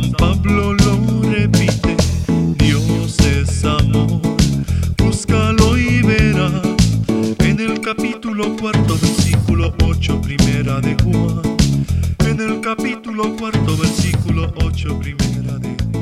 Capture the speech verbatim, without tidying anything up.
San Pablo lo repite, Dios es amor, búscalo y verás. En el capítulo cuarto, versículo ocho, primera de Juan. En el capítulo cuarto, versículo ocho, primera de Juan.